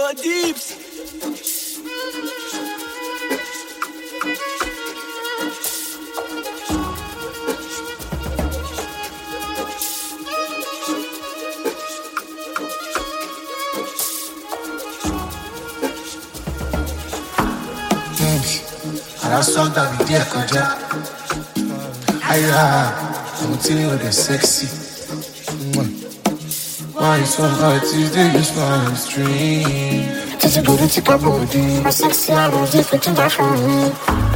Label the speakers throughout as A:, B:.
A: Joe Deeps.
B: I saw that we did koja. I'm telling you the sexy. Why you so hard today? You smile stream. Did you go to take a body? My sexy hours different to that from me.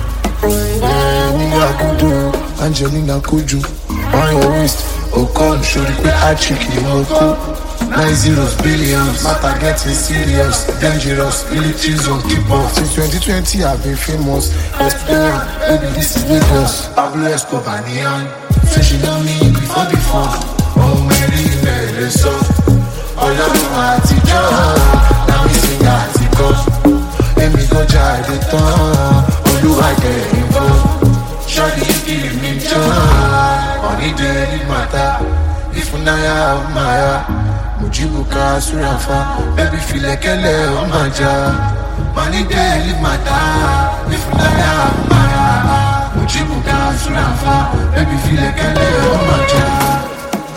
B: I could do Angelina Kuju on your waist. Oh, come show the I trick you. Oh, 9 zeros, billions, matter getting serious, dangerous, militaries on keep off. Since 2020 I've been famous, let's play on, baby this is Lagos. Pablo Escobar neon, say she know me before. Oh Mary so, all of them are teacher. Now we sing article, let me go try the tongue. Oh do I get involved? Shawty you give me joy, only daily matter. If unaya umaya Mujibuka surafa, baby feel like a maja. Money daily matter. If unaya umaya Mujibuka surafa, baby feel like a maja.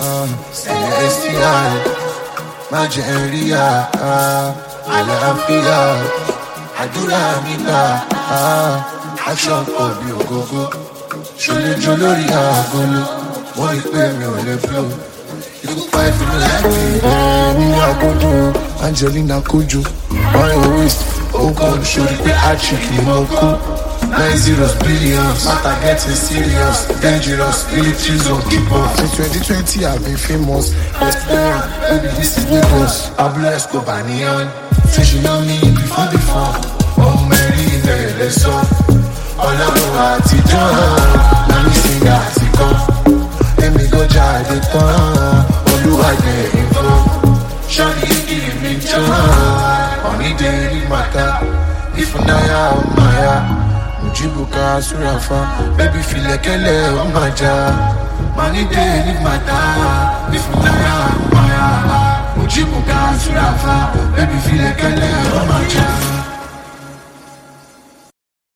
B: STI, Majeria, Alafia, Adula Mita, Action for Biogogo, Shole Jolori Agolo. Wọ́n rí pé mi ò lè blow. Ikú pa ìfúnni láti ní àgọ́dọ̀. Angelina Kuju on your waist. Ó kàn sórí pé Patrick ni mo kú. 9 zeros, billions, matter getting serious, dangerous, militaries on keep off. Since 2020 I've been famous, let's play on, baby this is Lagos. Pablo Escobar neon, say she know me before. Oh Mary so, ọlọ́run àtijọ́, na mi sing àtìkọ́. Let me go try the tongue. Oh, do I get involved? Shawty, you give me joy. Only daily matter. If unaya umaya Mujibuka surafa, baby feel like a maja. Money daily matter. If unaya umaya Mujibuka surafa, baby feel like a maja.